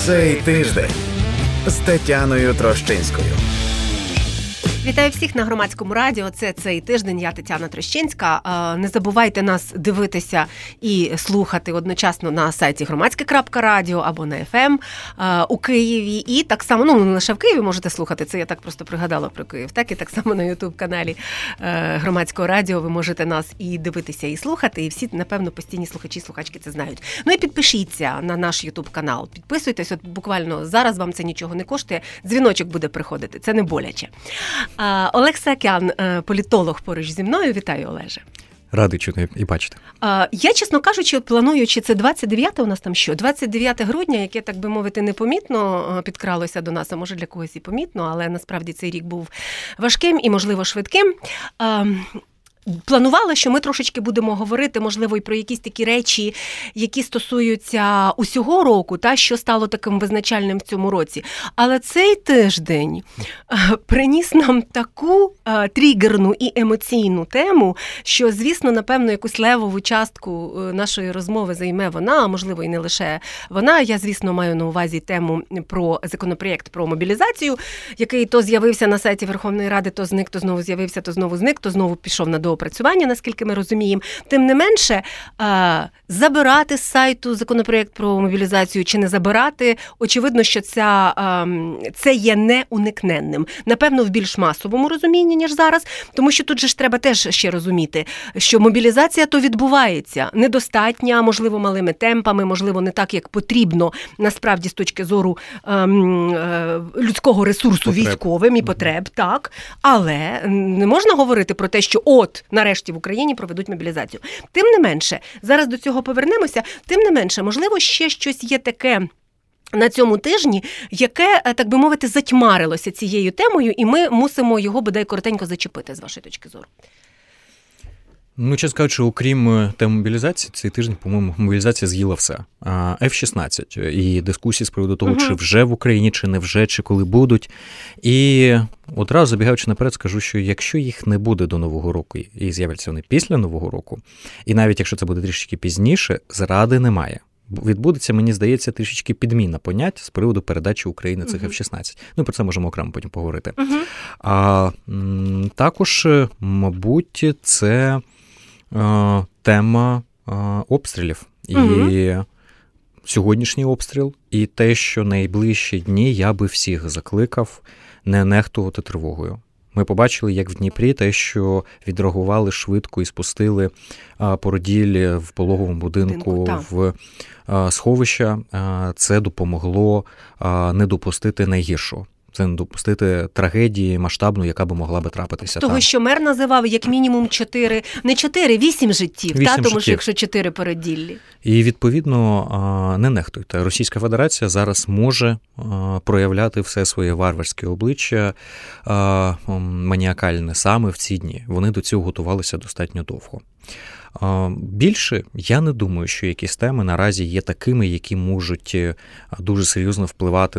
Цей тиждень з Тетяною Трощинською. Вітаю всіх на Громадському радіо. Це «Цей тиждень». Я Тетяна Трощинська. Не забувайте нас дивитися і слухати одночасно на сайті громадське.радіо або на FM у Києві. І так само, не лише в Києві можете слухати, це я так просто пригадала про Київ. Так, і так само на YouTube-каналі Громадського радіо ви можете нас і дивитися, і слухати. І всі, напевно, постійні слухачі, слухачки це знають. І підпишіться на наш YouTube-канал. Підписуйтесь, от буквально зараз вам це нічого не коштує. Дзвіночок буде приходити, це не боляче. Олег Саакян, політолог, поруч зі мною. Вітаю, Олеже. Радий чути і бачити. Я, чесно кажучи, плануючи, це 29 у нас там що? 29 грудня, яке, так би мовити, непомітно підкралося до нас, а може для когось і помітно, але насправді цей рік був важким і, можливо, швидким. Планувала, що ми трошечки будемо говорити, можливо, і про якісь такі речі, які стосуються усього року, та що стало таким визначальним в цьому році. Але цей тиждень приніс нам таку тригерну і емоційну тему, що, звісно, напевно, якусь левову частку нашої розмови займе вона, а можливо, і не лише вона. Я, звісно, маю на увазі тему про законопроєкт про мобілізацію, який то з'явився на сайті Верховної Ради, то зник, то знову з'явився, то знову зник, то знову пішов на доопрацювання, наскільки ми розуміємо. Тим не менше, забирати з сайту законопроєкт про мобілізацію чи не забирати, очевидно, що це є неуникненним. Напевно, в більш масовому розумінні, ніж зараз, тому що тут же ж треба теж ще розуміти, що мобілізація то відбувається недостатня, можливо, малими темпами, можливо, не так, як потрібно, насправді, з точки зору людського ресурсу військовим і потреб, так, але не можна говорити про те, що нарешті в Україні проведуть мобілізацію. Тим не менше, зараз до цього повернемося, тим не менше, можливо, ще щось є таке на цьому тижні, яке, так би мовити, затьмарилося цією темою, і ми мусимо його, бодай, коротенько зачепити, з вашої точки зору. Чесно кажучи, окрім теми мобілізації, цей тиждень, по-моєму, мобілізація з'їла все. F-16 і дискусії з приводу того, чи вже в Україні, чи не вже, чи коли будуть. І одразу, забігаючи наперед, скажу, що якщо їх не буде до Нового року, і з'являться вони після Нового року, і навіть якщо це буде трішки пізніше, зради немає. Відбудеться, мені здається, трішечки підміна понять з приводу передачі України цих F-16. Про це можемо окремо потім поговорити. Також, мабуть, це тема обстрілів. І сьогоднішній обстріл, і те, що найближчі дні я би всіх закликав не нехтувати тривогою. Ми побачили, як в Дніпрі, те, що відреагували швидко і спустили породіль в пологовому будинку в сховища. Це допомогло не допустити найгіршого. Це не допустити трагедії масштабну, яка би могла би трапитися. Того, що мер називав як мінімум 8 життів, тому що якщо 4 породіллі. І, відповідно, не нехтуйте. Російська Федерація зараз може проявляти все своє варварське обличчя, маніакальне саме в ці дні. Вони до цього готувалися достатньо довго. Більше, я не думаю, що якісь теми наразі є такими, які можуть дуже серйозно впливати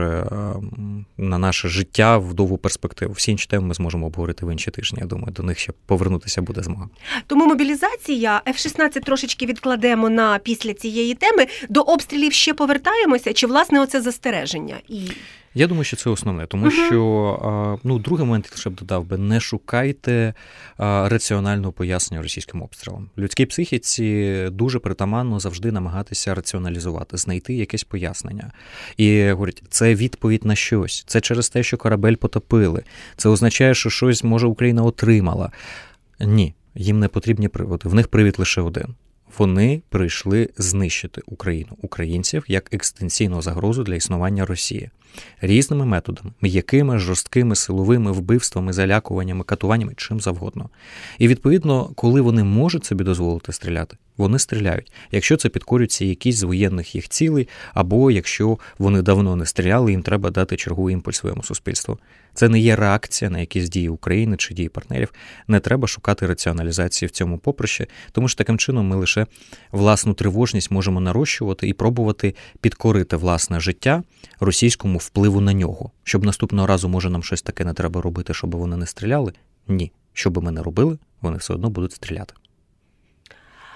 на наше життя в довгу перспективу. Всі інші теми ми зможемо обговорити в інші тижні. Я думаю, до них ще повернутися буде змога. Тому мобілізація, F-16 трошечки відкладемо на після цієї теми. До обстрілів ще повертаємося? Чи, власне, оце застереження? Я думаю, що це основне, тому що, другий момент я ще б додав би, не шукайте раціонального пояснення російським обстрілам. Людській психіці дуже притаманно завжди намагатися раціоналізувати, знайти якесь пояснення. І говорять, це відповідь на щось, це через те, що корабель потопили, це означає, що щось, може, Україна отримала. Ні, їм не потрібні приводи, в них привід лише один. Вони прийшли знищити Україну, українців, як екстенційну загрозу для існування Росії. Різними методами, м'якими, жорсткими, силовими, вбивствами, залякуваннями, катуваннями, чим завгодно. І, відповідно, коли вони можуть собі дозволити стріляти, вони стріляють. Якщо це підкорюється якісь з воєнних їх цілей, або якщо вони давно не стріляли, їм треба дати черговий імпульс своєму суспільству. Це не є реакція на якісь дії України чи дії партнерів. Не треба шукати раціоналізації в цьому поприще, тому що таким чином ми лише власну тривожність можемо нарощувати і пробувати підкорити власне життя російському впливу на нього. Щоб наступного разу, може, нам щось таке не треба робити, щоб вони не стріляли? Ні. Що би ми не робили, вони все одно будуть стріляти.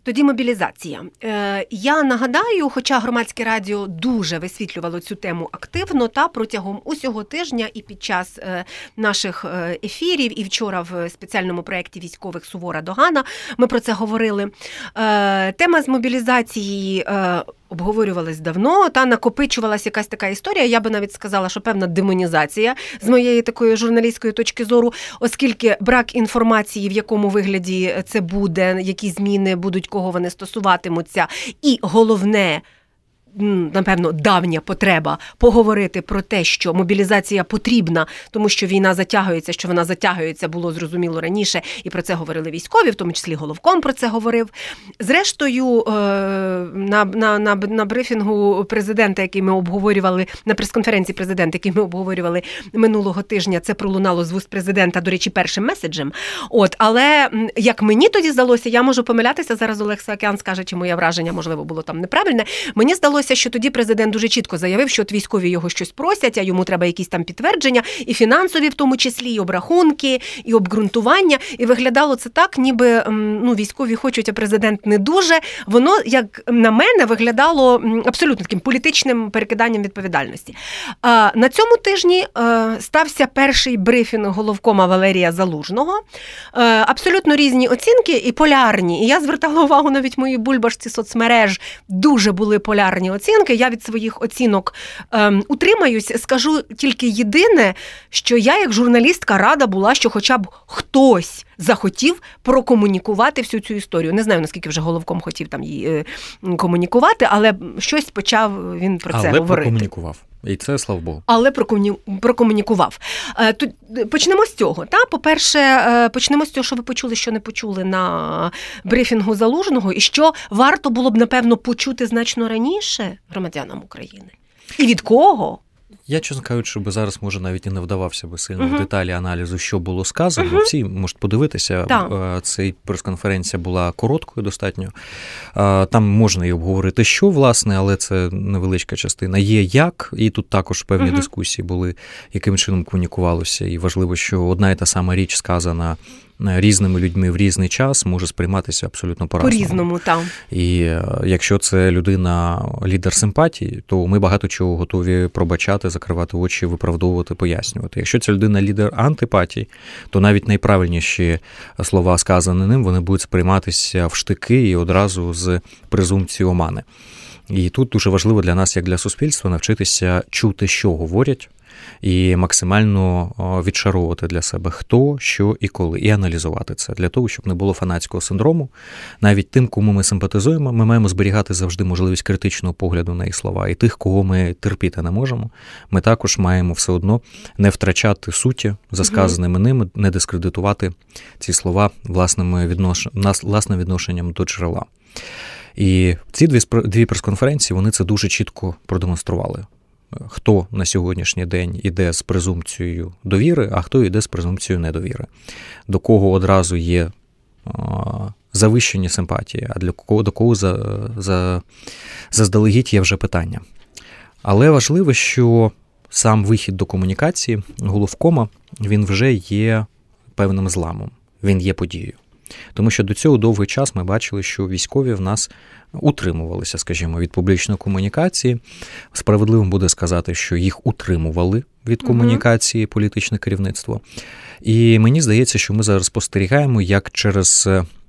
Тоді мобілізація. Я нагадаю, хоча Громадське радіо дуже висвітлювало цю тему активно, та протягом усього тижня і під час наших ефірів, і вчора в спеціальному проєкті військових «Сувора догана» ми про це говорили. Тема з мобілізації обговорювалась давно, та накопичувалася якась така історія, я би навіть сказала, що певна демонізація з моєї такої журналістської точки зору, оскільки брак інформації, в якому вигляді це буде, які зміни будуть, кого вони стосуватимуться, і головне, напевно, давня потреба поговорити про те, що мобілізація потрібна, тому що війна затягується, що вона затягується, було зрозуміло раніше, і про це військові, в тому числі головком про це говорив. Зрештою, на брифінгу президента, який ми обговорювали, на прес-конференції президента, який ми обговорювали минулого тижня, це пролунало з вуст президента, до речі, першим меседжем. Але, як мені тоді здалося, я можу помилятися, зараз Олег Саакян скаже, чи моє враження, можливо, було там неправильне, мені здалося, що тоді президент дуже чітко заявив, що от військові його щось просять, а йому треба якісь там підтвердження, і фінансові в тому числі, і обрахунки, і обґрунтування. І виглядало це так, ніби військові хочуть, а президент не дуже. Воно, як на мене, виглядало абсолютно таким політичним перекиданням відповідальності. На цьому тижні стався перший брифінг головкома Валерія Залужного. Абсолютно різні оцінки і полярні. І я звертала увагу, навіть мої бульбашці соцмереж дуже були полярні оцінки. Я від своїх оцінок утримаюсь. Скажу тільки єдине, що я як журналістка рада була, що хоча б хтось захотів прокомунікувати всю цю історію. Не знаю, наскільки вже головком хотів там її комунікувати, але щось почав він про це говорити. Але прокомунікував. І це, слава Богу. Але прокомунікував. Тут почнемо з цього. По-перше, почнемо з цього, що ви почули, що не почули на брифінгу Залужного, і що варто було б, напевно, почути значно раніше громадянам України. І від кого? Я, чесно кажучи, би зараз, може, навіть і не вдавався би сильно в деталі аналізу, що було сказано. Всі можуть подивитися. Ця прес-конференція була короткою достатньо. Там можна і обговорити, що, власне, але це невеличка частина. Є як, і тут також певні дискусії були, яким чином комунікувалося. І важливо, що одна і та сама річ сказана різними людьми в різний час може сприйматися абсолютно по-разному. По-різному, так. І якщо це людина лідер симпатії, то ми багато чого готові пробачати, закривати очі, виправдовувати, пояснювати. Якщо це людина лідер антипатії, то навіть найправильніші слова, сказані ним, вони будуть сприйматися в штики і одразу з презумпцією омани. І тут дуже важливо для нас, як для суспільства, навчитися чути, що говорять, і максимально відшаровувати для себе хто, що і коли, і аналізувати це, для того, щоб не було фанатського синдрому. Навіть тим, кому ми симпатизуємо, ми маємо зберігати завжди можливість критичного погляду на їх слова. І тих, кого ми терпіти не можемо, ми також маємо все одно не втрачати суті за сказаними ними, не дискредитувати ці слова власним відношенням до джерела. І ці дві прес-конференції, вони це дуже чітко продемонстрували. Хто на сьогоднішній день іде з презумпцією довіри, а хто йде з презумпцією недовіри. До кого одразу є завищені симпатії, а до кого заздалегідь є вже питання. Але важливо, що сам вихід до комунікації головкома, він вже є певним зламом, він є подією. Тому що до цього довгий час ми бачили, що військові в нас утримувалися, скажімо, від публічної комунікації. Справедливо буде сказати, що їх утримували від комунікації політичне керівництво. І мені здається, що ми зараз спостерігаємо, як через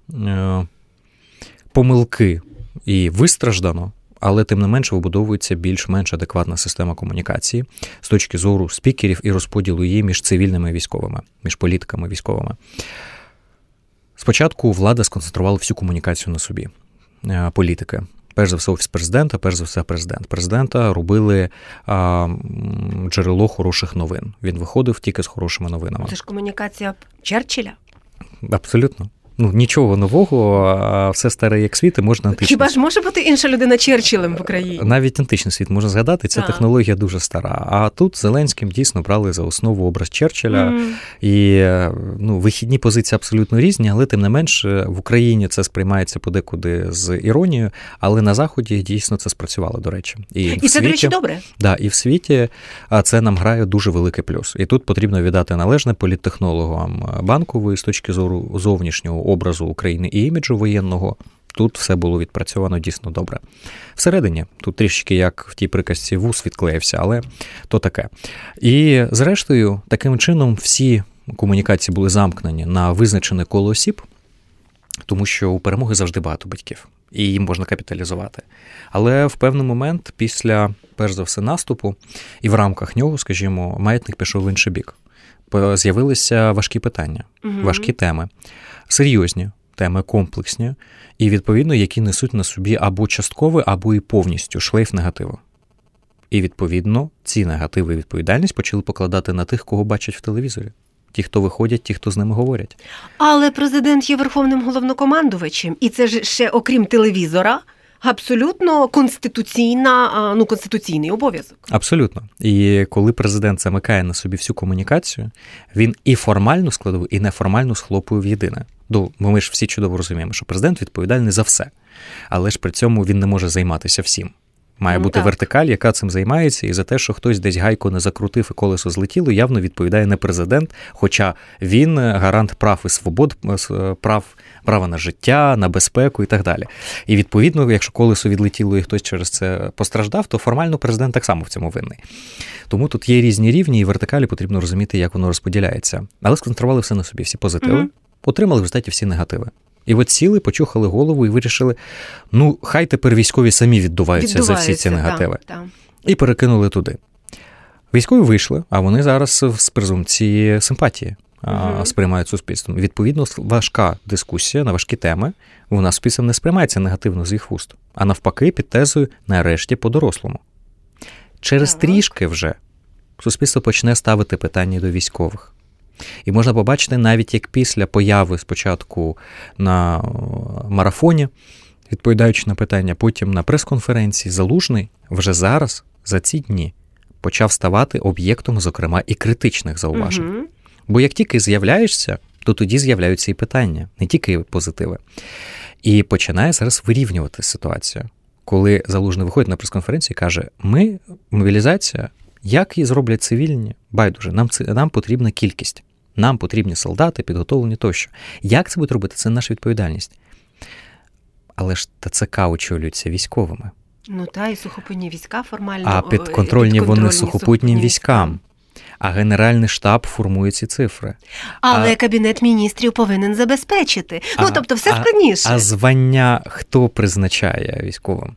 помилки і вистраждано, але тим не менше вибудовується більш-менш адекватна система комунікації з точки зору спікерів і розподілу її між цивільними і військовими, між політиками і військовими. Спочатку влада сконцентрувала всю комунікацію на собі, політики. Перш за все, Офіс президента, перш за все, президент. Президента робили джерело хороших новин. Він виходив тільки з хорошими новинами. Це ж комунікація Черчилля? Абсолютно. Нічого нового, а все старе як світ, і можна античний. Хіба ж може бути інша людина Черчиллем в Україні? Навіть античний світ можна згадати, ця технологія дуже стара. А тут Зеленським дійсно брали за основу образ Черчилля. І вихідні позиції абсолютно різні, але тим не менш в Україні це сприймається подекуди з іронією, але на Заході дійсно це спрацювало, до речі. І це, до речі, добре. Да, і в світі це нам грає дуже великий плюс. І тут потрібно віддати належне політтехнологам Банкової з точки зору зовнішнього образу України і іміджу воєнного, Тут все було відпрацьовано дійсно добре. Всередині, тут трішки, як в тій приказці, вус відклеївся, але то таке. І, зрештою, таким чином всі комунікації були замкнені на визначене коло осіб, тому що у перемоги завжди багато батьків, і їм можна капіталізувати. Але в певний момент, після, перш за все, наступу, і в рамках нього, скажімо, маятник пішов в інший бік. З'явилися важкі питання, важкі теми, серйозні теми, комплексні, і, відповідно, які несуть на собі або частковий, або і повністю шлейф негативу. І, відповідно, ці негативи і відповідальність почали покладати на тих, кого бачать в телевізорі. Ті, хто виходять, ті, хто з ними говорять. Але президент є верховним головнокомандувачем, і це ж ще, окрім телевізора, абсолютно конституційний обов'язок. Абсолютно. І коли президент замикає на собі всю комунікацію, він і формальну складову, і неформальну схлопує в єдине. Бо ми ж всі чудово розуміємо, що президент відповідальний за все. Але ж при цьому він не може займатися всім. Має бути вертикаль, яка цим займається, і за те, що хтось десь гайку не закрутив і колесо злетіло, явно відповідає не президент, хоча він гарант прав і свобод, права на життя, на безпеку і так далі. І відповідно, якщо колесо відлетіло і хтось через це постраждав, то формально президент так само в цьому винний. Тому тут є різні рівні, і вертикалі потрібно розуміти, як воно розподіляється. Але сконцентрували все на собі, всі позитиви, отримали в результаті всі негативи. І от сіли, почухали голову і вирішили, хай тепер військові самі віддуваються за всі ці негативи. Так. І перекинули туди. Військові вийшли, а вони зараз з презумпції симпатії сприймають суспільством. Відповідно, важка дискусія на важкі теми, вона суспільством не сприймається негативно з їх вуст, а навпаки під тезою нарешті по-дорослому. Через трішки вже суспільство почне ставити питання до військових. І можна побачити навіть, як після появи спочатку на марафоні, відповідаючи на питання, потім на прес-конференції, Залужний вже зараз, за ці дні, почав ставати об'єктом, зокрема, і критичних зауважень. Бо як тільки з'являєшся, то тоді з'являються і питання, не тільки позитиви. І починає зараз вирівнювати ситуацію. Коли Залужний виходить на прес-конференцію і каже, мобілізація, як її зроблять цивільні, байдуже, нам потрібна кількість. Нам потрібні солдати, підготовлені тощо. Як це будуть робити? Це наша відповідальність. Але ж ТЦК очолюються військовими. І сухопутні війська формально. А підконтрольні вони сухопутнім військам. А Генеральний штаб формує ці цифри. Але Кабінет міністрів повинен забезпечити. Тобто все складніше. А звання хто призначає військовим?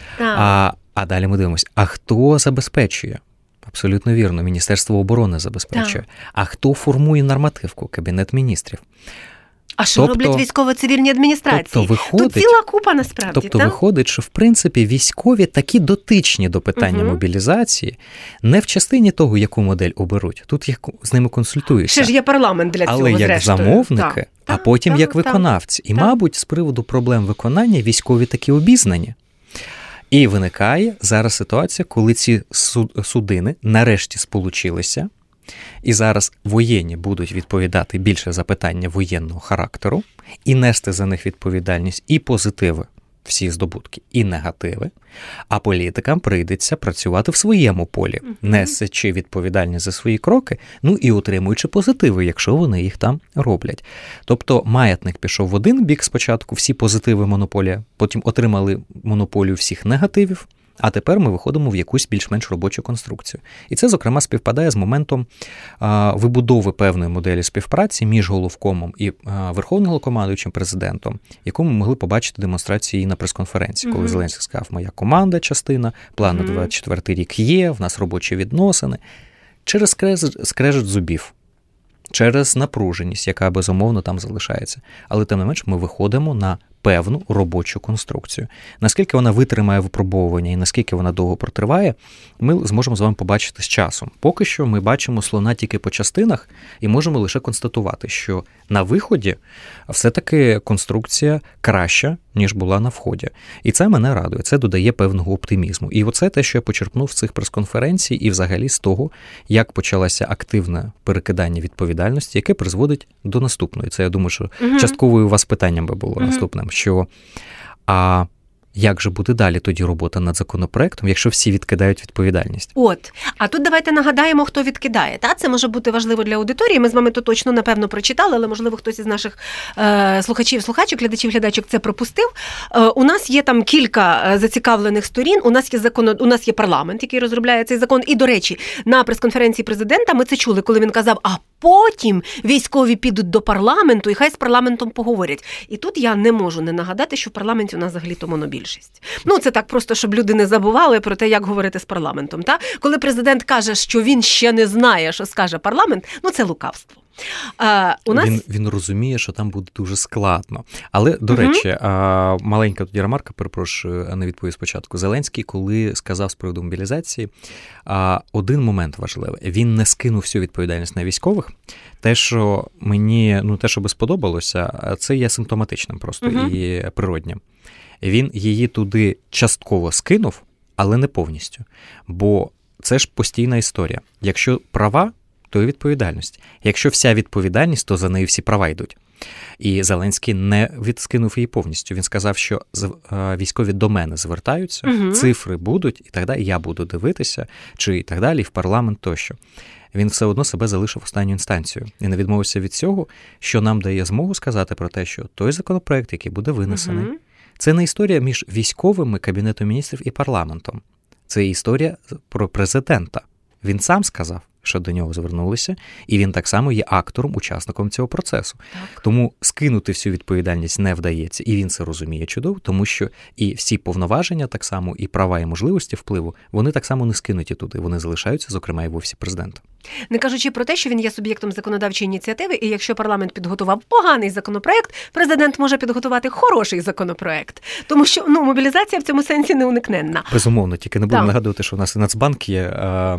А далі ми дивимося, а хто забезпечує? Абсолютно вірно, Міністерство оборони забезпечує. А хто формує нормативку? Кабінет міністрів. А що роблять військово-цивільні адміністрації? Тут ціла купа насправді. Виходить, що в принципі військові такі дотичні до питання мобілізації, не в частині того, яку модель оберуть. Тут їх з ними консультуються. Ще ж є парламент для цього, але як замовники, а потім як виконавці. І, мабуть, з приводу проблем виконання військові такі обізнані. І виникає зараз ситуація, коли ці судини нарешті сполучилися, і зараз воєнні будуть відповідати більше за питання воєнного характеру і нести за них відповідальність і позитиви, всі здобутки, і негативи, а політикам прийдеться працювати в своєму полі, несучи відповідальність за свої кроки, і отримуючи позитиви, якщо вони їх там роблять. Тобто маятник пішов в один бік спочатку, всі позитиви монополія, потім отримали монополію всіх негативів, а тепер ми виходимо в якусь більш-менш робочу конструкцію. І це, зокрема, співпадає з моментом вибудови певної моделі співпраці між головкомом і верховним головнокомандуючим президентом, яку ми могли побачити демонстрації на прес-конференції, коли Зеленський сказав, моя команда частина, план на 24-й рік є, в нас робочі відносини. Через скрежет зубів, через напруженість, яка, безумовно, там залишається. Але, тим не менш, ми виходимо на певну робочу конструкцію. Наскільки вона витримає випробовування і наскільки вона довго протриває, ми зможемо з вами побачити з часом. Поки що ми бачимо слона тільки по частинах і можемо лише констатувати, що на виході все-таки конструкція краща, ніж була на вході. І це мене радує, це додає певного оптимізму. І оце те, що я почерпнув з цих прес-конференцій і взагалі з того, як почалося активне перекидання відповідальності, яке призводить до наступної. Це, я думаю, що частково у вас питанням би було наступним, що як же буде далі тоді робота над законопроектом, якщо всі відкидають відповідальність? От. А тут давайте нагадаємо, хто відкидає. Це може бути важливо для аудиторії. Ми з вами то точно, напевно, прочитали, але, можливо, хтось із наших слухачів, глядачів, це пропустив. У нас є там кілька зацікавлених сторін. У нас є парламент, який розробляє цей закон. І, до речі, на прес-конференції президента ми це чули, коли він казав, а потім військові підуть до парламенту і хай з парламентом поговорять. І тут я не можу не нагадати, що в парламенті у нас взагалі-то монобільшість. Це так просто, щоб люди не забували про те, як говорити з парламентом. Коли президент каже, що він ще не знає, що скаже парламент, це лукавство. Він розуміє, що там буде дуже складно. Але, до речі, маленька тоді ремарка, перепрошую, не відповів спочатку. Зеленський, коли сказав з приводу мобілізації, один момент важливий. Він не скинув всю відповідальність на військових. Те, що мені, те, що би сподобалося, це є симптоматичним просто і природнім. Він її туди частково скинув, але не повністю. Бо це ж постійна історія. Якщо права, то і відповідальність. Якщо вся відповідальність, то за нею всі права йдуть. І Зеленський не відскинув її повністю. Він сказав, що військові до мене звертаються, цифри будуть, і тоді я буду дивитися, чи і так далі, і в парламент тощо. Він все одно себе залишив останню інстанцію. І не відмовився від цього, що нам дає змогу сказати про те, що той законопроект, який буде винесений, це не історія між військовими, Кабінетом міністрів і парламентом. Це історія про президента. Він сам сказав, що до нього звернулися, і він так само є актором, учасником цього процесу. Так. Тому скинути всю відповідальність не вдається, і він це розуміє чудово, тому що і всі повноваження так само, і права, і можливості впливу, вони так само не скинуті туди, вони залишаються, зокрема, і в Офісі президента. Не кажучи про те, що він є суб'єктом законодавчої ініціативи, і якщо парламент підготував поганий законопроект, президент може підготувати хороший законопроект. Тому що мобілізація в цьому сенсі неуникненна. Безумовно, тільки не будемо нагадувати, що у нас і Нацбанк є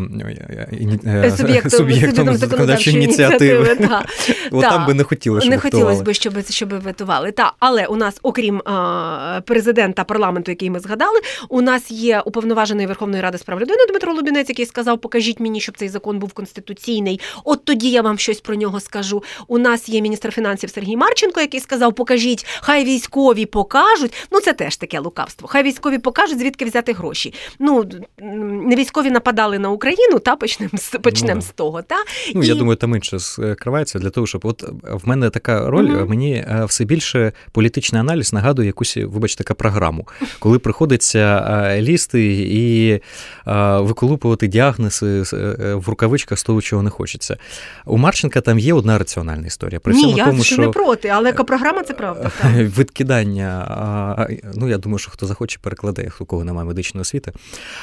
суб'єктом законодавчої ініціативи. Там би не хотілося, щоб хотілося б, щоб витували. Але у нас, окрім президента парламенту, який ми згадали, у нас є уповноважений Верховної Ради з прав людини Дмитро Лубінець, який сказав, покажіть мені, щоб цей закон був конституційний. От тоді я вам щось про нього скажу. У нас є міністр фінансів Сергій Марченко, який сказав, покажіть, хай військові покажуть. Це теж таке лукавство. Хай військові покажуть, звідки взяти гроші. Не військові нападали на Україну, почнемо з того. Я думаю, там інше скривається для того, щоб в мене така роль, мені все більше політичний аналіз нагадує якусь, вибачте, програму, коли приходиться лізти і виколупувати діагнози в рукавичках з того, чого не хочеться. У Марченка там є одна раціональна історія. При цьому я не проти, але програма – це правда. Відкидання, я думаю, що хто захоче, перекладе, у кого немає медичної освіти.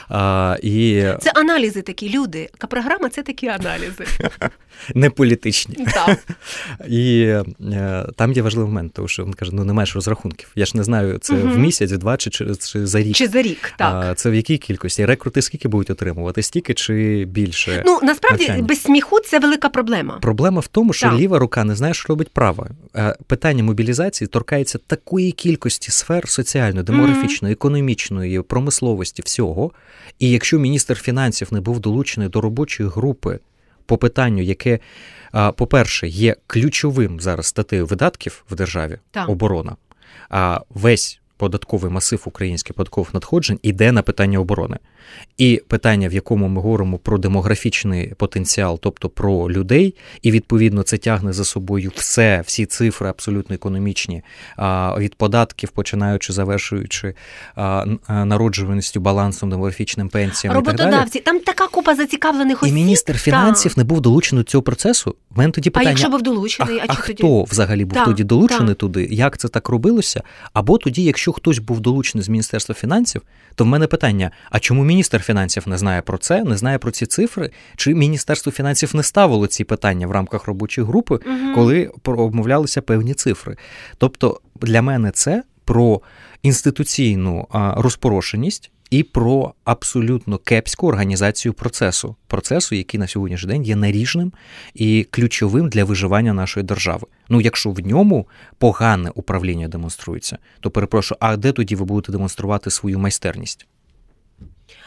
Це аналізи такі, люди. Програма – це такі аналізи. Не політичні. Так. І там є важливий момент, тому що він каже, не маєш розрахунків. Я ж не знаю, це в місяць, в два, чи за рік. Чи за рік, так. Це в якій кількості? Рекрути скільки будуть отримувати? Стільки чи більше? Насправді, навчання? Без сміху це велика проблема. Проблема в тому, що ліва рука не знає, що робить права. Питання мобілізації торкається такої кількості сфер соціальної, демографічної, економічної, промисловості, всього. І якщо міністр фінансів не був долучений до робочої групи по питанню, яке, по-перше, є ключовим зараз статтею видатків в державі, оборона, весь податковий масив українських податкових надходжень іде на питання оборони. І питання, в якому ми говоримо про демографічний потенціал, тобто про людей, і, відповідно, це тягне за собою всі цифри абсолютно економічні, від податків, починаючи, завершуючи народжуваністю, балансом, демографічним, пенсіями і так далі. Роботодавці, там така купа зацікавлених осіб. І міністр фінансів не був долучений до цього процесу. В мене тоді питання, якщо був долучений? Хто взагалі був тоді долучений туди? Як це так робилося? Або тоді, якщо хтось був долучений з Міністерства фінансів, то в мене питання, а чому міністр фінансів не знає про це, не знає про ці цифри? Чи Міністерство фінансів не ставило ці питання в рамках робочої групи, коли обмовлялися певні цифри? Тобто для мене це про інституційну розпорошеність і про абсолютно кепську організацію процесу, який на сьогоднішній день є наріжним і ключовим для виживання нашої держави. Якщо в ньому погане управління демонструється, то перепрошую, а де тоді ви будете демонструвати свою майстерність?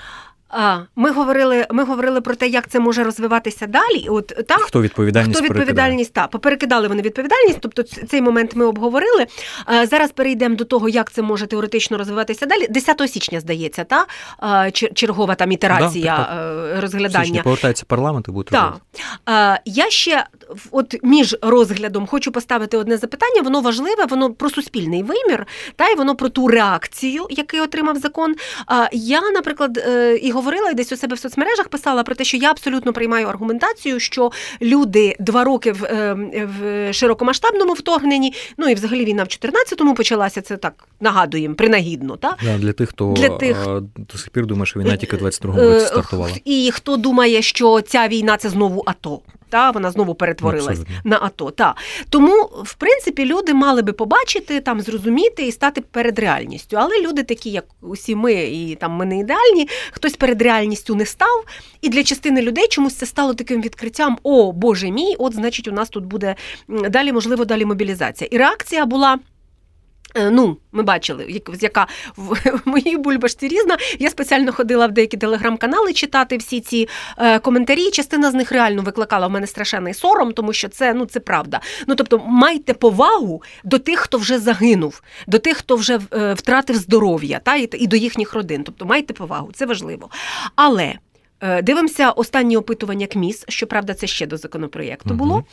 Ми говорили про те, як це може розвиватися далі. Хто відповідальність поперекидали вони відповідальність, тобто цей момент ми обговорили. Зараз перейдемо до того, як це може теоретично розвиватися далі. 10 січня, здається, чергова там ітерація розглядання. Січня повертається парламент і буде розглядати. Я ще між розглядом хочу поставити одне запитання, воно важливе, воно про суспільний вимір, і воно про ту реакцію, яку отримав закон. Я, наприклад, і говорила, і десь у себе в соцмережах писала про те, що я абсолютно приймаю аргументацію, що люди 2 роки в широкомасштабному вторгненні, і взагалі війна в 14-му почалася, це так нагадуємо, принагідно. Для тих, хто до сих пір думає, що війна тільки в 22-му році стартувала. І хто думає, що ця війна – це знову АТО. Вона знову перетворилась на АТО. Тому, в принципі, люди мали би побачити, зрозуміти і стати перед реальністю. Але люди такі, як усі ми, і ми не ідеальні, хтось перед реальністю не став. І для частини людей чомусь це стало таким відкриттям: о, Боже мій, значить, у нас тут буде далі мобілізація. І реакція була... ми бачили, яка в моїй бульбашці різна. Я спеціально ходила в деякі телеграм-канали читати всі ці коментарі. Частина з них реально викликала в мене страшенний сором, тому що це правда. Тобто, майте повагу до тих, хто вже загинув, до тих, хто вже втратив здоров'я, і до їхніх родин. Тобто, майте повагу, це важливо. Але... Дивимося останні опитування КМІС, щоправда, це ще до законопроєкту було.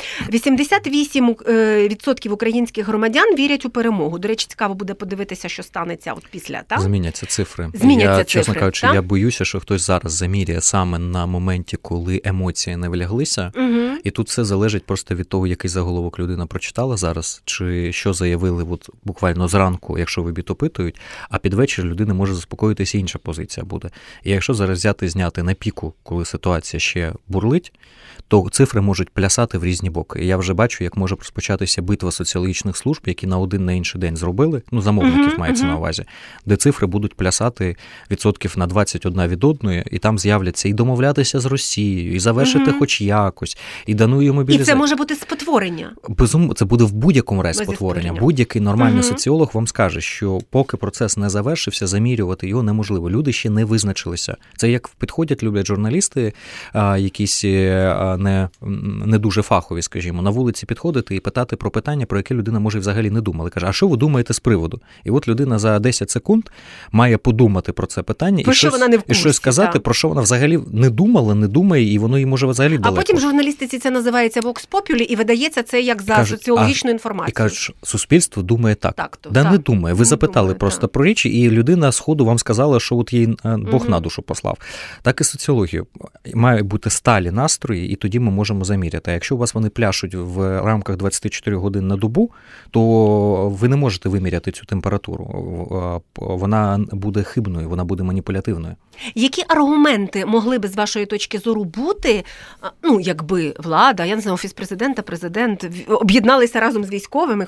88% українських громадян вірять у перемогу. До речі, цікаво буде подивитися, що станеться після. Зміняться цифри. Чесно кажучи, я боюся, що хтось зараз заміряє саме на моменті, коли емоції не вляглися. І тут все залежить просто від того, який заголовок людина прочитала зараз, чи що заявили буквально зранку, якщо вибіт опитують, а під вечір людина може заспокоїтися, інша позиція буде. І якщо зараз зняти на пік, коли ситуація ще бурлить, то цифри можуть плясати в різні боки. І я вже бачу, як може розпочатися битва соціологічних служб, які на один на інший день зробили, замовників мається на увазі, де цифри будуть плясати відсотків на 21 від одної, і там з'являться і домовлятися з Росією, і завершити хоч якось, і даної мобілізації. І це може бути спотворення. Безумовно, це буде в будь-якому разі спотворення. Будь-який нормальний соціолог вам скаже, що поки процес не завершився, замірювати його неможливо. Люди ще не визначилися. Це як підходять, люблять журналісти, якісь не дуже фахові, скажімо, на вулиці підходити і питати про питання, про яке людина може взагалі не думала. Каже, а що ви думаєте з приводу? І людина за 10 секунд має подумати про це питання і щось сказати, про що вона взагалі не думала, не думає, і воно їй може взагалі далеко. А потім в журналістиці це називається vox populi, і видається це як за соціологічну інформацію. І кажуть, суспільство думає так. Не думає. Ви запитали просто про річ, і людина з ходу вам сказала, що їй Бог на душу послав. Так і соціологію. Мають бути сталі настрої, і тоді ми можемо заміряти. А якщо у вас вони пляшуть в рамках 24 годин на добу, то ви не можете виміряти цю температуру. Вона буде хибною, вона буде маніпулятивною. Які аргументи могли би, з вашої точки зору, бути, якби влада, я не знаю, Офіс президента, президент, об'єдналися разом з військовими,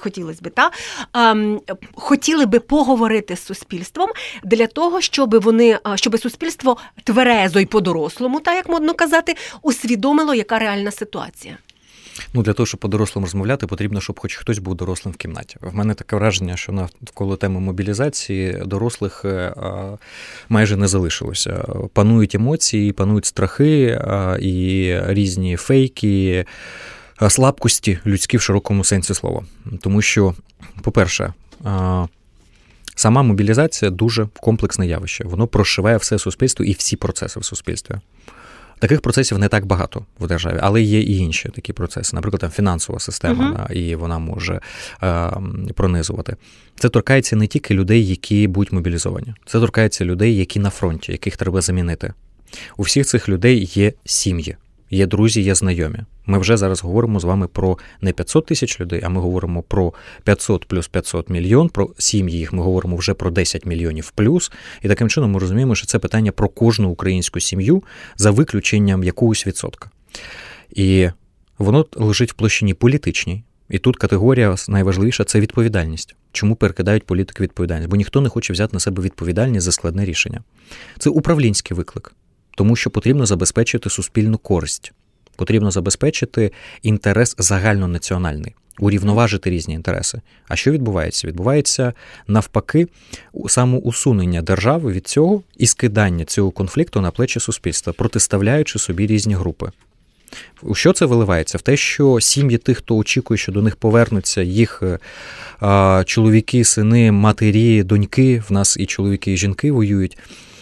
хотіли би поговорити з суспільством для того, щоб суспільство тверезо й по-дорослому, як модно казати, усвідомило, яка реальна ситуація? Для того, щоб по-дорослому розмовляти, потрібно, щоб хоч хтось був дорослим в кімнаті. В мене таке враження, що навколо теми мобілізації дорослих майже не залишилося. Панують емоції, панують страхи і різні фейки, слабкості людські в широкому сенсі слова. Тому що, по-перше, сама мобілізація дуже комплексне явище. Воно прошиває все суспільство і всі процеси в суспільстві. Таких процесів не так багато в державі, але є і інші такі процеси. Наприклад, фінансова система, і вона може пронизувати. Це торкається не тільки людей, які будуть мобілізовані. Це торкається людей, які на фронті, яких треба замінити. У всіх цих людей є сім'ї, є друзі, є знайомі. Ми вже зараз говоримо з вами про не 500 тисяч людей, а ми говоримо про 500 плюс 500 мільйон, про сім'ї їх ми говоримо вже про 10 мільйонів плюс. І таким чином ми розуміємо, що це питання про кожну українську сім'ю за виключенням якогось відсотка. І воно лежить в площині політичній. І тут категорія найважливіша – це відповідальність. Чому перекидають політики відповідальність? Бо ніхто не хоче взяти на себе відповідальність за складне рішення. Це управлінський виклик, тому що потрібно забезпечити суспільну користь. Потрібно забезпечити інтерес загальнонаціональний. урівноважити різні інтереси. А що відбувається? Відбувається, навпаки, самоусунення держави від цього і скидання цього конфлікту на плечі суспільства, протиставляючи собі різні групи. У що це виливається? В те, що сім'ї тих, хто очікує, що до них повернуться їх чоловіки, сини, матері, доньки, в нас і чоловіки, і жінки воюють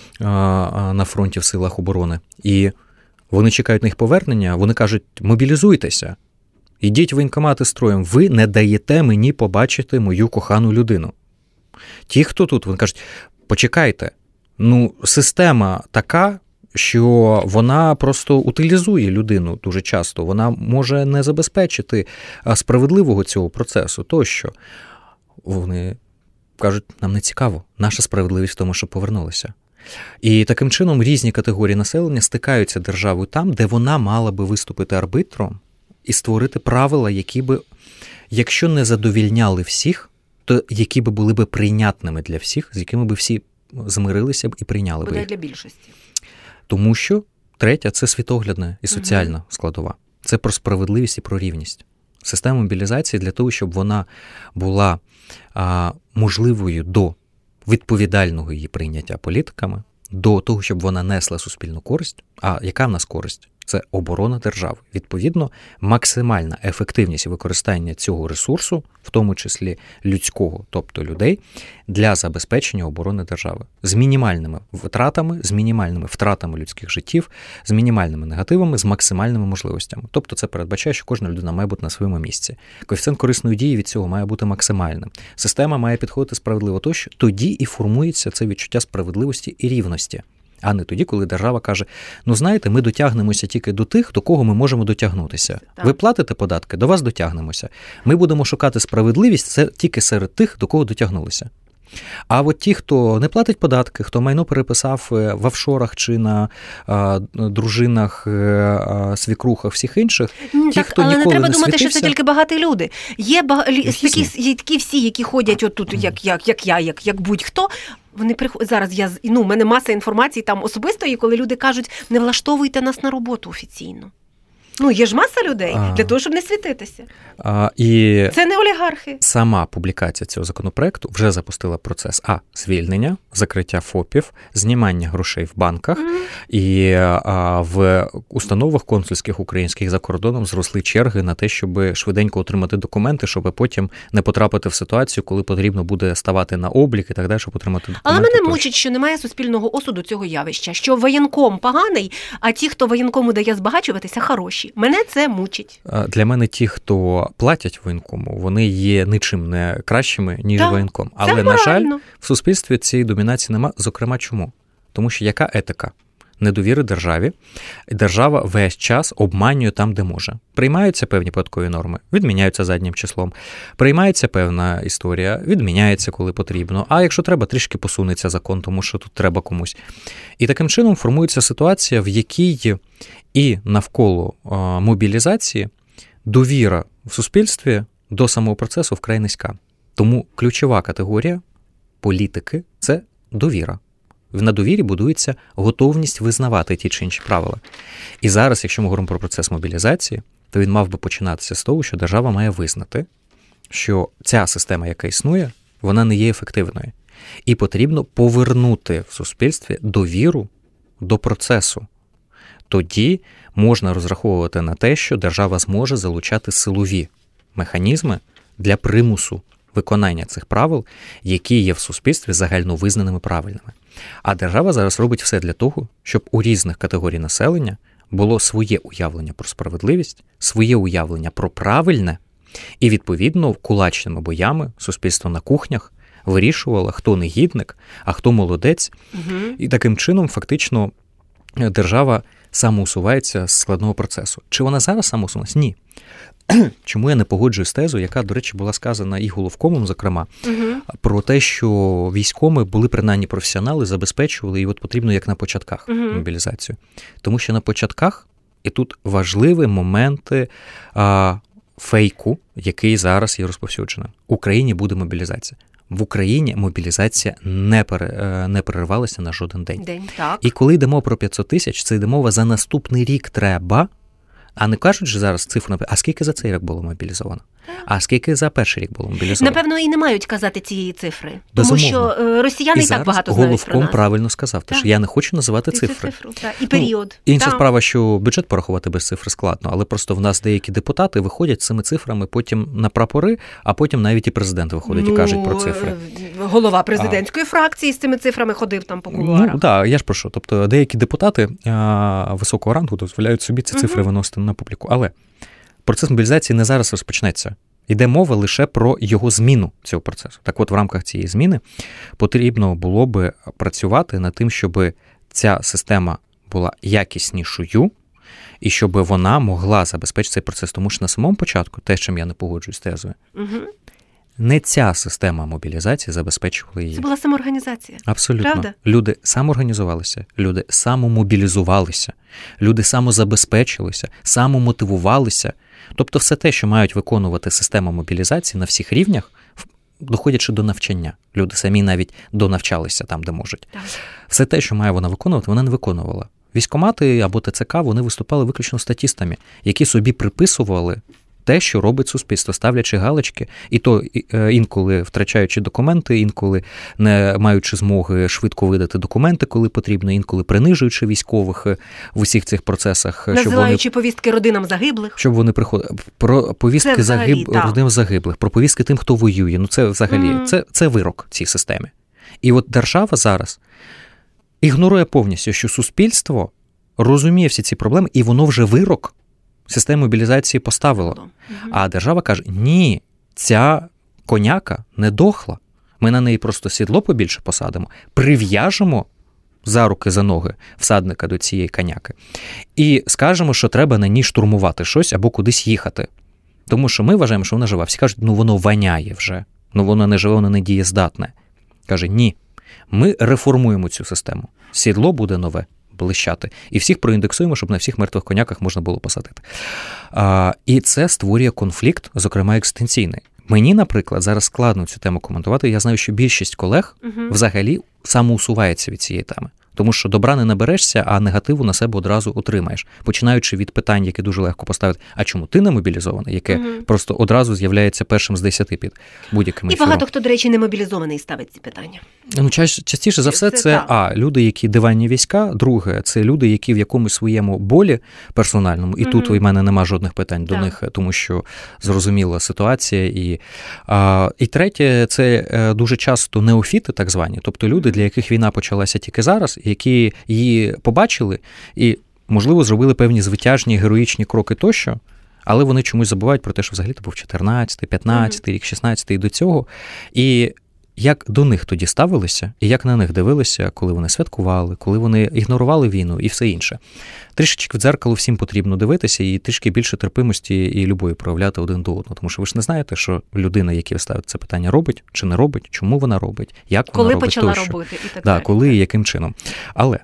на фронті в силах оборони, і вони чекають на їх повернення, вони кажуть, мобілізуйтеся, ідіть в воєнкомати строєм, ви не даєте мені побачити мою кохану людину. Ті, хто тут, вони кажуть, почекайте, система така, що вона просто утилізує людину дуже часто, вона може не забезпечити справедливого цього процесу, тощо. Вони кажуть, нам не цікаво, наша справедливість в тому, що повернулися. І таким чином різні категорії населення стикаються державою там, де вона мала би виступити арбітром і створити правила, які би, якщо не задовільняли всіх, то які би були би прийнятними для всіх, з якими би всі змирилися б і прийняли би їх. Буде для більшості. Тому що третя – це світоглядна і соціальна складова. Це про справедливість і про рівність. Система мобілізації для того, щоб вона була можливою до відповідального її прийняття політиками, до того, щоб вона несла суспільну користь. А яка в нас користь? Це оборона держави. Відповідно, максимальна ефективність використання цього ресурсу, в тому числі людського, тобто людей, для забезпечення оборони держави. З мінімальними втратами людських життів, з мінімальними негативами, з максимальними можливостями. Тобто це передбачає, що кожна людина має бути на своєму місці. Коефіцієнт корисної дії від цього має бути максимальним. Система має підходити справедливо тощо, тоді і формується це відчуття справедливості і рівності. А не тоді, коли держава каже, знаєте, ми дотягнемося тільки до тих, до кого ми можемо дотягнутися. Так. Ви платите податки, до вас дотягнемося. Ми будемо шукати справедливість це тільки серед тих, до кого дотягнулися. А от ті, хто не платить податки, хто майно переписав в офшорах чи на дружинах, свікрухах, всих інших, ті, хто ніколи не світився... Але не треба думати, що це тільки багаті люди. Є такі всі, які ходять отут, як будь-хто. Вони приходять зараз. У мене маса інформації там особистої, коли люди кажуть, не влаштовуйте нас на роботу офіційно. Є ж маса людей для того, щоб не світитися. І це не олігархи. Сама публікація цього законопроекту вже запустила процес звільнення, закриття ФОПів, знімання грошей в банках, і в установах консульських українських за кордоном зросли черги на те, щоб швиденько отримати документи, щоб потім не потрапити в ситуацію, коли потрібно буде ставати на облік і так далі, щоб отримати документи. Але мене мучить, що немає суспільного осуду цього явища, що воєнком поганий, а ті, хто воєнкому дає збагачуватися, хороші. Мене це мучить. Для мене ті, хто платять воєнкому, вони є нічим не кращими, ніж воєнком. Але, на жаль, в суспільстві цієї домінації нема. Зокрема, чому? Тому що яка етика? Недовіри державі. Держава весь час обманює там, де може. Приймаються певні податкові норми, відміняються заднім числом. Приймається певна історія, відміняється, коли потрібно. А якщо треба, трішки посунеться закон, тому що тут треба комусь. І таким чином формується ситуація, в якій і навколо мобілізації довіра в суспільстві до самого процесу вкрай низька. Тому ключова категорія політики – це довіра. На довірі будується готовність визнавати ті чи інші правила. І зараз, якщо ми говоримо про процес мобілізації, то він мав би починатися з того, що держава має визнати, що ця система, яка існує, вона не є ефективною. І потрібно повернути в суспільстві довіру до процесу. Тоді можна розраховувати на те, що держава зможе залучати силові механізми для примусу виконання цих правил, які є в суспільстві загальновизнаними правильними. А держава зараз робить все для того, щоб у різних категорій населення було своє уявлення про справедливість, своє уявлення про правильне, і, відповідно, кулачними боями суспільство на кухнях вирішувало, хто негідник, а хто молодець. І таким чином, фактично, держава самоусувається з складного процесу. Чи вона зараз самоусувається? Ні. Чому я не погоджуюсь з тезою, яка, до речі, була сказана і головкомом, зокрема, про те, що військові були принаймні професіонали, забезпечували, і от потрібно як на початках мобілізацію. Тому що на початках, і тут важливі моменти фейку, який зараз є розповсюдженим. В Україні буде мобілізація. В Україні мобілізація не перервалася на жоден день. Так. І коли йдемо про 500 тисяч, це йде мова за наступний рік треба, а не кажуть же зараз цифру, а скільки за цей рік було мобілізовано? А скільки за перший рік було мобілізовано? Напевно, і не мають казати цієї цифри. Безумовно. Тому що росіяни і так багато знають про Головком нас. правильно сказав, що я не хочу називати цифри. І період. Інша справа, що бюджет порахувати без цифр складно, але просто в нас деякі депутати виходять з цими цифрами потім на прапори, а потим навіть і президент виходить і кажуть про цифри. Голова президентської фракції з цими цифрами ходив там по кулуарах. Ну, так, я ж прошу. Тобто деякі депутати високого рангу дозволяють собі ці цифри виносити на публіку. Але процес мобілізації не зараз розпочнеться. Йде мова лише про його зміну цього процесу. Так от, в рамках цієї зміни потрібно було би працювати над тим, щоб ця система була якіснішою і щоб вона могла забезпечити цей процес. Тому що на самому початку, те, з чим я не погоджуюсь з тезою, не ця система мобілізації забезпечувала її. Це була самоорганізація. Абсолютно. Правда? Люди самоорганізувалися, люди самомобілізувалися, люди самозабезпечилися, самомотивувалися. Тобто все те, що мають виконувати система мобілізації на всіх рівнях, доходячи до навчання. Люди самі навіть донавчалися там, де можуть. Так. Все те, що має вона виконувати, вона не виконувала. Військкомати або ТЦК, вони виступали виключно статістами, які собі приписували те, що робить суспільство, ставлячи галочки, і то інколи втрачаючи документи, інколи не маючи змоги швидко видати документи, коли потрібно, інколи принижуючи військових в усіх цих процесах. Називаючи повістки родинам загиблих. Щоб вони приходили. Про повістки родинам загиблих, про повістки тим, хто воює. Ну це взагалі, це вирок цій системі. І от держава зараз ігнорує повністю, що суспільство розуміє всі ці проблеми, і воно вже вирок систему мобілізації поставило. А держава каже, ні, ця коняка не дохла. Ми на неї просто сідло побільше посадимо, прив'яжемо за руки, за ноги всадника до цієї коняки і скажемо, що треба на ній штурмувати щось або кудись їхати. Тому що ми вважаємо, що вона жива. Всі кажуть, ну воно воняє вже, ну воно не живе, воно не дієздатне. Каже, ні, ми реформуємо цю систему. Сідло буде нове. Блищати. І всіх проіндексуємо, щоб на всіх мертвих коняках можна було посадити. І це створює конфлікт, зокрема, екзистенційний. Мені, наприклад, зараз складно цю тему коментувати. Я знаю, що більшість колег взагалі самоусувається від цієї теми. Тому що добра не наберешся, а негативу на себе одразу отримаєш. Починаючи від питань, які дуже легко поставити, а чому ти не мобілізований, яке просто одразу з'являється першим з 10 під будь-яким ефіром. І багато хто, до речі, не мобілізований ставить ці питання. Ну, частіше за все, це люди, які диванні війська, друге, це люди, які в якомусь своєму болі персональному, і тут у мене нема жодних питань до них, тому що зрозуміла ситуація. І третє, це дуже часто неофіти, так звані, тобто люди, для яких війна почалася тільки зараз, які її побачили і, можливо, зробили певні звитяжні, героїчні кроки тощо, але вони чомусь забувають про те, що взагалі це був 14-й, 15-й рік, 16-й і до цього. І як до них тоді ставилися, і як на них дивилися, коли вони святкували, коли вони ігнорували війну і все інше. Трішечки в дзеркало всім потрібно дивитися і трішки більше терпимості і любові проявляти один до одного. Тому що ви ж не знаєте, що людина, якій ви ставите це питання, робить чи не робить, чому вона робить, як вона коли робить, почала тощо. робити і так далі. Коли і яким чином. Але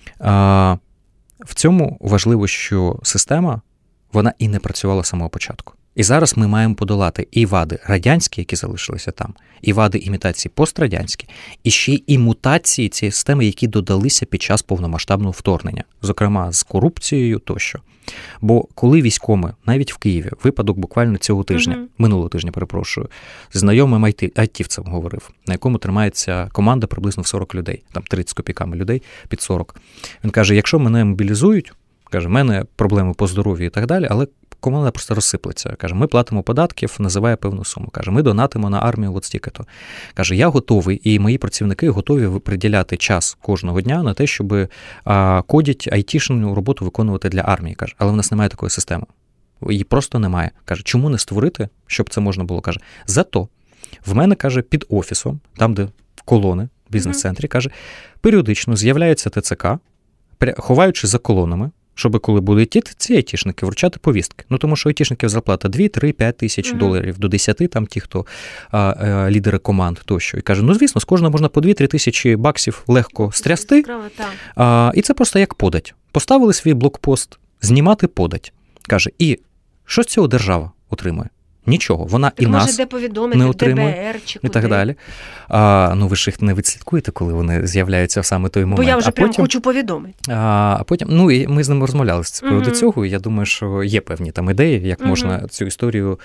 в цьому важливо, що система, вона і не працювала з самого початку. І зараз ми маємо подолати і вади радянські, які залишилися там, і вади імітації пострадянські, і ще і мутації цієї системи, які додалися під час повномасштабного вторгнення, зокрема з корупцією тощо. Бо коли військоми, навіть в Києві, випадок буквально цього тижня, минулого тижня, перепрошую, з знайомим айтівцем говорив, на якому тримається команда приблизно в 40 людей, там 30 з копійками людей, під 40. Він каже, якщо мене мобілізують, каже, в мене проблеми по здоров'ю і так далі, але команда просто розсиплеться. Каже, ми платимо податків, називає певну суму. Каже, ми донатимо на армію от стільки-то. Каже, я готовий, і мої працівники готові приділяти час кожного дня на те, щоб кодять айтішну роботу виконувати для армії. Каже, але в нас немає такої системи. Її просто немає. Каже, чому не створити, щоб це можна було? Каже, зато в мене, каже, під офісом, там, де колони, в бізнес-центрі, каже, періодично з'являється ТЦК, ховаючи за колонами, щоб коли будуть йти ці айтішники, вручати повістки. Ну, тому що айтішників зарплата 2, 3, 5 тисяч доларів, до 10, там ті, хто лідери команд тощо. І каже, ну, звісно, з кожного можна по 2-3 тисячі баксів легко стрясти. І це просто як подать. Поставили свій блокпост, знімати подать. Каже, і що з цього держава отримує? Нічого. Вона Так і може нас де повідомити, не отримує ДБР чи і куди? так далі. Ну, ви ж їх не відслідкуєте, коли вони з'являються в саме той момент. Бо я вже прям потім, хочу повідомити. А потім, ну, і ми з ними розмовляли з приводу Мгм. цього, і я думаю, що є певні там ідеї, як Мгм. можна цю історію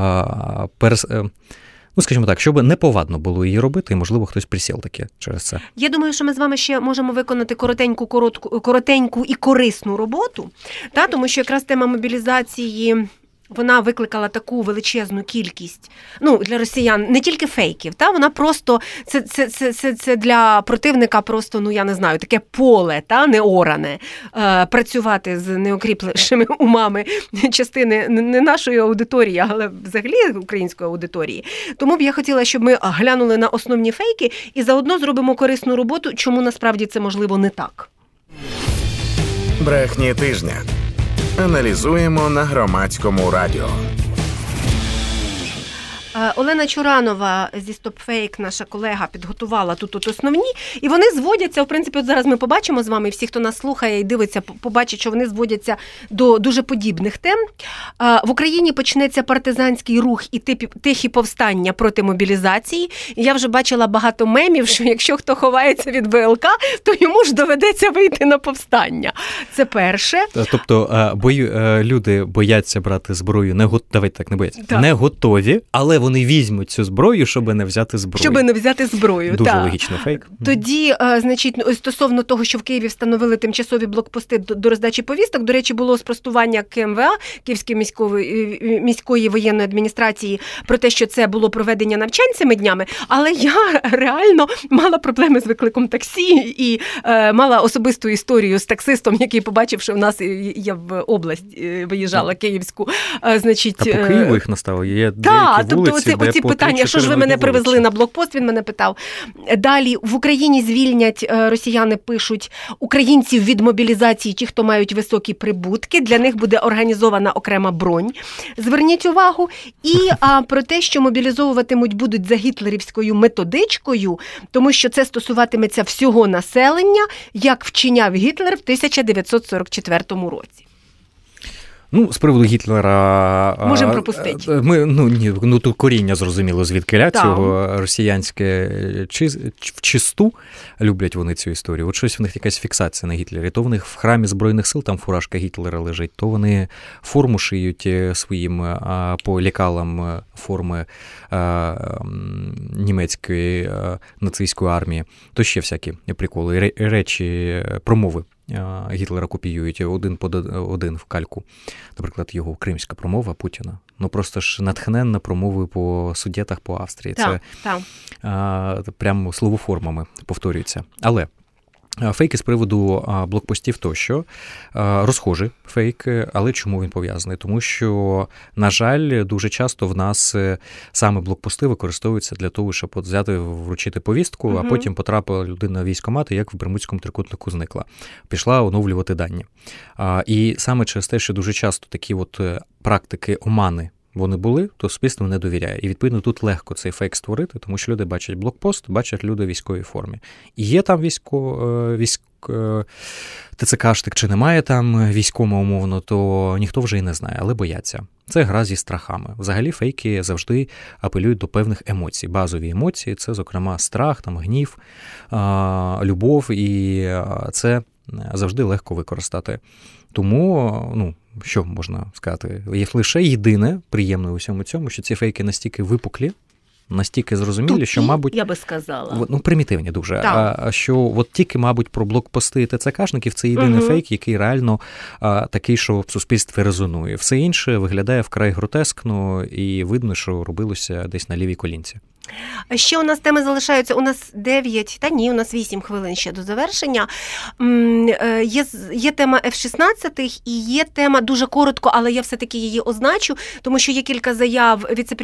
ну, скажімо так, щоб неповадно було її робити, і, можливо, хтось присів таке через це. Я думаю, що ми з вами ще можемо виконати коротеньку і корисну роботу, тому що якраз тема мобілізації, вона викликала таку величезну кількість, для росіян не тільки фейків, вона просто, це для противника просто, я не знаю, таке поле, не оране, працювати з неокріплившими умами частини не нашої аудиторії, але взагалі української аудиторії. Тому б я хотіла, щоб ми глянули на основні фейки і заодно зробимо корисну роботу, чому насправді це можливо не так. Брехні тижня. Аналізуємо на Громадському радіо. Олена Чуранова зі StopFake, наша колега, підготувала тут основні, і вони зводяться, в принципі, от зараз ми побачимо з вами, всі, хто нас слухає і дивиться, побачить, що вони зводяться до дуже подібних тем. В Україні почнеться партизанський рух і тихі повстання проти мобілізації. І я вже бачила багато мемів, що якщо хто ховається від ВЛК, то йому ж доведеться вийти на повстання. Це перше. Тобто люди бояться брати зброю, не готові, але вони візьмуть цю зброю, щоб не взяти зброю. Дуже логічний фейк. Тоді, стосовно того, що в Києві встановили тимчасові блокпости до роздачі повісток, до речі, було спростування КМВА, Київської міської воєнної адміністрації, про те, що це було проведення навчань цими днями, але я реально мала проблеми з викликом таксі і мала особисту історію з таксистом, який побачив, що в нас, я в область виїжджала київську, Та по Києву їх наставили, є деякі вулиці, оці питання, що ж ви мене привезли на блокпост, він мене питав. Далі, в Україні звільнять, росіяни пишуть, українців від мобілізації, ті, хто мають високі прибутки, для них буде організована окрема бронь. Зверніть увагу. І про те, що мобілізовуватимуть будуть за гітлерівською методичкою, тому що це стосуватиметься всього населення, як вчиняв Гітлер в 1944 році. З приводу Гітлера... Можемо пропустити. Тут коріння зрозуміло, звідки цього росіянське в чисту люблять вони цю історію. От щось в них якась фіксація на Гітлері. То в них в храмі Збройних сил там фуражка Гітлера лежить, то вони форму шиють своїм по лікалам форми німецької нацистської армії, то ще всякі приколи, речі, промови Гітлера копіюють один в кальку. Наприклад, його кримська промова Путіна. Просто ж натхненна промовою по Судетах, по Австрії. Це прямо словоформами повторюється. Але фейки з приводу блокпостів тощо. Розхожі фейки, але чому він пов'язаний? Тому що, на жаль, дуже часто в нас саме блокпости використовуються для того, щоб взяти, вручити повістку, а потім потрапила людина в військкомат, і як в Бермудському трикутнику зникла. Пішла оновлювати дані. І саме через те, що дуже часто такі практики омани вони були, то суспільство не довіряє. І, відповідно, тут легко цей фейк створити, тому що люди бачать блокпост, бачать люди в військовій формі. І є там ТЦКшник чи немає там військома умовно, то ніхто вже і не знає, але бояться. Це гра зі страхами. Взагалі фейки завжди апелюють до певних емоцій. Базові емоції – це, зокрема, страх, гнів, любов, і це завжди легко використати. Тому, що можна сказати, є лише єдине приємне у всьому цьому, що ці фейки настільки випуклі, настільки зрозумілі, що, мабуть... я би сказала. Примітивні дуже. Що тільки, мабуть, про блокпости ТЦКшників – це єдиний фейк, який реально такий, що в суспільстві резонує. Все інше виглядає вкрай гротескно і видно, що робилося десь на лівій колінці. Ще у нас теми залишаються, у нас 8 хвилин ще до завершення. Є тема F-16 і є тема, дуже коротко, але я все-таки її означу, тому що є кілька заяв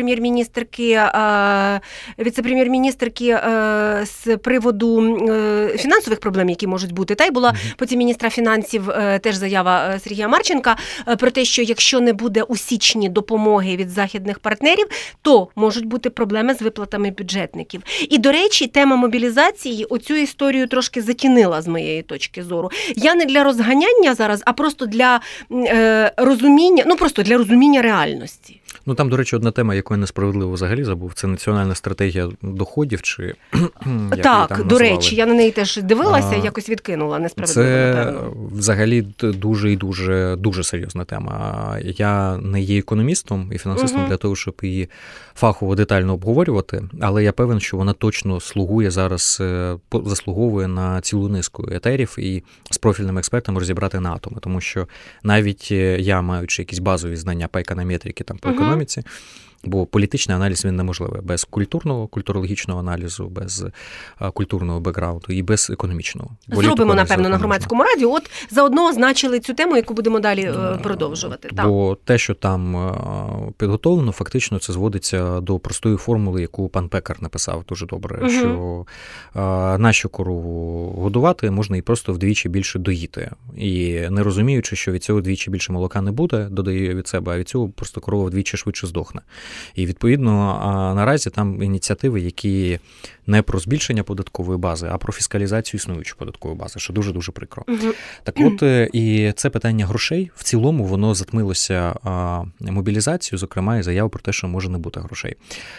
віце-прем'єр-міністерки з приводу фінансових проблем, які можуть бути. Та й була потім міністра фінансів теж заява Сергія Марченка про те, що якщо не буде у січні допомоги від західних партнерів, то можуть бути проблеми з виплатами бюджетників. І, до речі, тема мобілізації оцю історію трошки затінила з моєї точки зору. Я не для розганяння зараз, а просто для розуміння, просто для розуміння реальності. Ну, там, до речі, одна тема, яку я несправедливо взагалі забув, це національна стратегія доходів, чи так, до речі, я на неї теж дивилася, якось відкинула несправедливо, напевно. Це взагалі дуже і дуже серйозна тема. Я не є економістом і фінансистом для того, щоб її фахово детально обговорювати, але я певен, що вона точно слугує зараз, заслуговує на цілу низку етерів і з профільними експертами розібрати на атоми, тому що навіть я, маючи якісь базові знання по економетрики, там, по економіці, бо політичний аналіз він неможливий без культурологічного аналізу, без культурного бекграунду і без економічного. Зробимо, напевно, на Громадському радіо. От заодно означили цю тему, яку будемо далі продовжувати. Бо те, що там підготовлено, фактично це зводиться до простої формули, яку пан Пекар написав дуже добре, що нашу корову годувати можна і просто вдвічі більше доїти. І не розуміючи, що від цього вдвічі більше молока не буде, додає від себе, а від цього просто корова вдвічі швидше здохне. І, відповідно, наразі там ініціативи, які не про збільшення податкової бази, а про фіскалізацію існуючої податкової бази, що дуже-дуже прикро. Так от, і це питання грошей, в цілому воно затмилося мобілізацією, зокрема, і заяву про те, що може не бути грошей.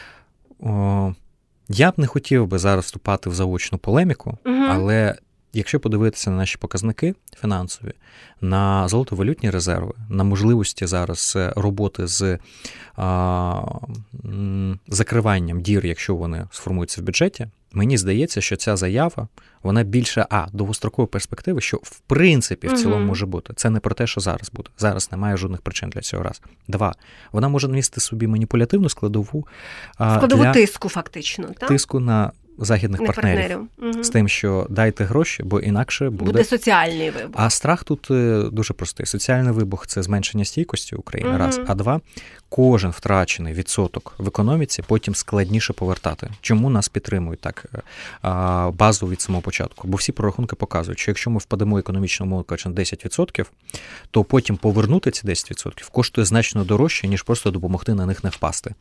Я б не хотів би зараз вступати в заочну полеміку, але якщо подивитися на наші показники фінансові, на золотовалютні резерви, на можливості зараз роботи з закриванням дір, якщо вони сформуються в бюджеті, мені здається, що ця заява, вона більше, довгострокової перспективи, що в принципі в цілому може бути. Це не про те, що зараз буде. Зараз немає жодних причин для цього. Раз. Два. Вона може містити собі маніпулятивну складову. Складову тиску, фактично. Так? Тиску на західних партнерів. З тим, що дайте гроші, бо інакше буде соціальний вибух. А страх тут дуже простий. Соціальний вибух – це зменшення стійкості України, раз. А два – кожен втрачений відсоток в економіці потім складніше повертати. Чому нас підтримують так базово від самого початку? Бо всі прорахунки показують, що якщо ми впадемо економічно, умовно кажучи, на 10%, то потім повернути ці 10% коштує значно дорожче, ніж просто допомогти на них не впасти.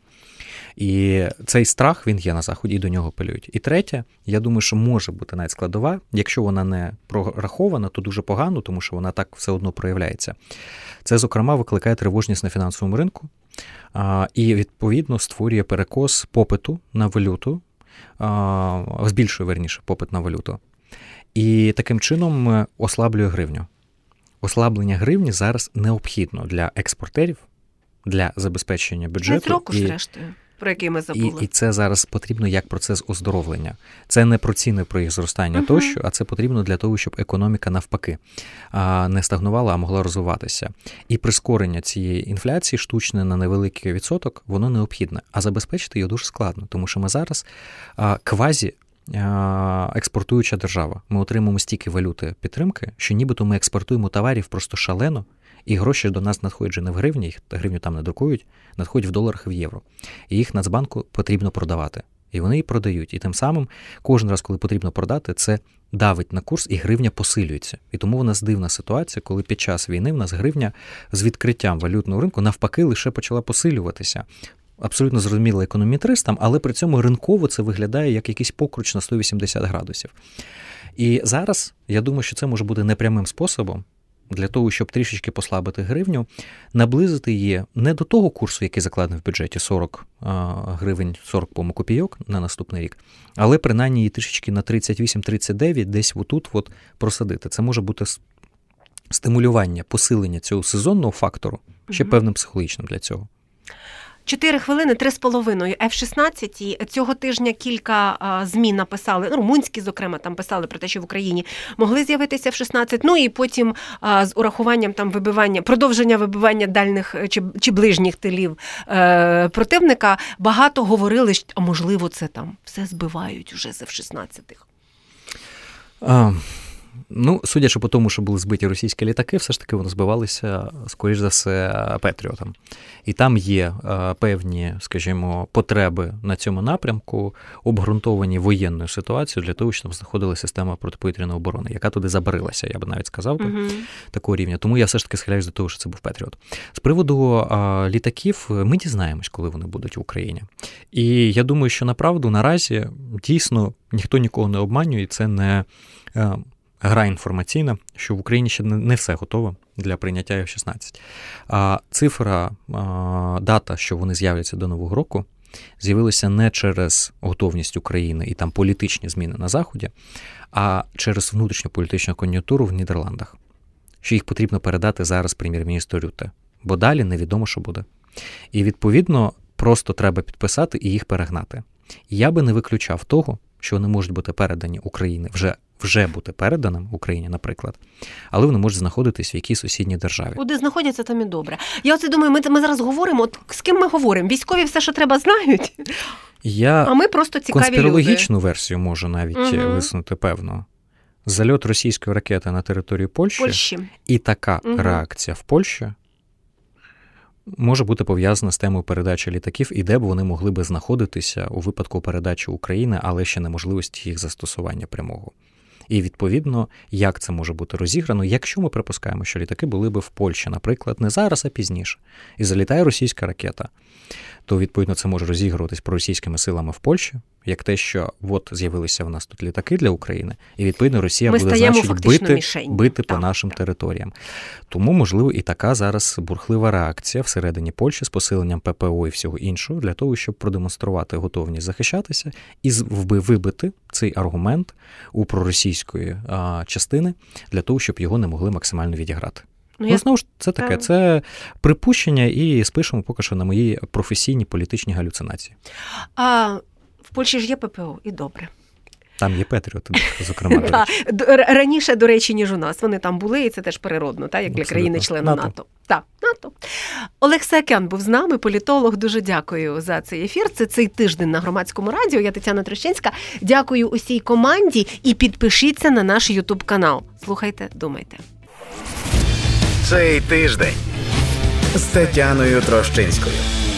І цей страх, він є на Заході, і до нього апелюють. І третє, я думаю, що може бути навіть складова, якщо вона не прорахована, то дуже погано, тому що вона так все одно проявляється. Це, зокрема, викликає тривожність на фінансовому ринку і, відповідно, створює перекос попиту на валюту, збільшує, верніше, попит на валюту. І таким чином ослаблює гривню. Ослаблення гривні зараз необхідно для експортерів, для забезпечення бюджету. Року, зрештою, про який ми забули. І це зараз потрібно як процес оздоровлення. Це не про ціни, про їх зростання тощо, а це потрібно для того, щоб економіка навпаки не стагнувала, а могла розвиватися. І прискорення цієї інфляції штучне на невеликий відсоток, воно необхідне. А забезпечити його дуже складно, тому що ми зараз квазі експортуюча держава. Ми отримуємо стільки валюти підтримки, що нібито ми експортуємо товарів просто шалено, і гроші до нас надходять вже не в гривні, їх гривню там не друкують, надходять в доларах і в євро. І їх Нацбанку потрібно продавати. І вони її продають. І тим самим кожен раз, коли потрібно продати, це давить на курс, і гривня посилюється. І тому у нас дивна ситуація, коли під час війни в нас гривня з відкриттям валютного ринку навпаки лише почала посилюватися. Абсолютно зрозуміло економетристам, але при цьому ринково це виглядає як якийсь покруч на 180 градусів. І зараз, я думаю, що це може бути непрямим способом для того, щоб трішечки послабити гривню, наблизити її не до того курсу, який закладений в бюджеті 40 гривень, 40 копійок на наступний рік, але принаймні її трішечки на 38-39 десь отут просадити. Це може бути стимулювання, посилення цього сезонного фактору, ще певним психологічним для цього. 4 хвилини, 3,5. F-16. Цього тижня кілька ЗМІ написали, румунські, зокрема, там писали про те, що в Україні могли з'явитися F-16. Ну і потім з урахуванням там продовження вибивання дальних чи ближніх тилів противника, багато говорили, що, а можливо, це там все збивають уже з F-16. Ну, судячи по тому, що були збиті російські літаки, все ж таки вони збивалися, скоріш за все, Петріотом. І там є певні, скажімо, потреби на цьому напрямку, обґрунтовані воєнною ситуацією для того, щоб там знаходила система протиповітряної оборони, яка туди забарилася, я би навіть сказав, такого рівня. Тому я все ж таки схиляюсь до того, що це був Петріот. З приводу літаків, ми дізнаємось, коли вони будуть в Україні. І я думаю, що направду наразі дійсно ніхто нікого не обманює, і це не гра інформаційна, що в Україні ще не все готово для прийняття F-16. Цифра, дата, що вони з'являться до Нового року, з'явилися не через готовність України і там політичні зміни на Заході, а через внутрішню політичну кон'юнктуру в Нідерландах, що їх потрібно передати зараз прем'єр-міністру Рюте, бо далі невідомо, що буде. І, відповідно, просто треба підписати і їх перегнати. Я би не виключав того, що вони можуть бути передані Україні, вже бути переданим Україні, наприклад, але вони можуть знаходитись в якійсь сусідній державі. Куди знаходяться, там і добре. Я оце думаю, ми зараз говоримо, от з ким ми говоримо? Військові все, що треба, знають? А ми просто цікаві люди. Конспірологічну версію можу навіть висунути, певно. Зальот російської ракети на територію Польщі. І така реакція в Польщі може бути пов'язана з темою передачі літаків і де б вони могли би знаходитися у випадку передачі України, але ще неможливості їх застосування прямого. І, відповідно, як це може бути розіграно, якщо ми припускаємо, що літаки були би в Польщі, наприклад, не зараз, а пізніше, і залітає російська ракета, то, відповідно, це може розігруватись проросійськими силами в Польщі, як те, що от з'явилися в нас тут літаки для України, і, відповідно, Росія буде, значить, бити по нашим територіям. Тому, можливо, і така зараз бурхлива реакція всередині Польщі з посиленням ППО і всього іншого, для того, щоб продемонструвати готовність захищатися і вибити цей аргумент у проросійської частини, для того, щоб його не могли максимально відіграти. Знову ж, це таке, це припущення, і спишемо поки що на мої професійні політичні галюцинації. А в Польщі ж є ППО, і добре. Там є Петріоти, зокрема. Раніше, до речі, ніж у нас. Вони там були, і це теж природно, як для країни-члена НАТО. Так, НАТО. Олег Саакян був з нами, політолог. Дуже дякую за цей ефір. Це цей тиждень на Громадському радіо. Я Тетяна Трощинська. Дякую усій команді і підпишіться на наш YouTube-канал. Слухайте, думайте. Цей тиждень з Тетяною Трощинською.